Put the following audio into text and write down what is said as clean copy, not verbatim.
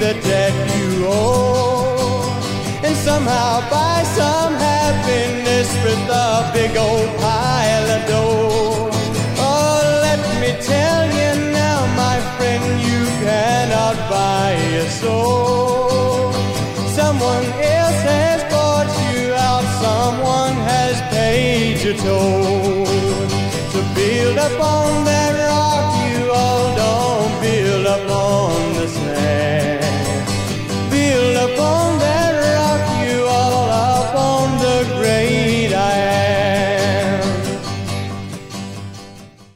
the debt you owe, and somehow buy some happiness with a big old pile of dough. Oh, let me tell you now, my friend, you cannot buy a soul. Someone else has bought you out, someone has paid your toll. So build up on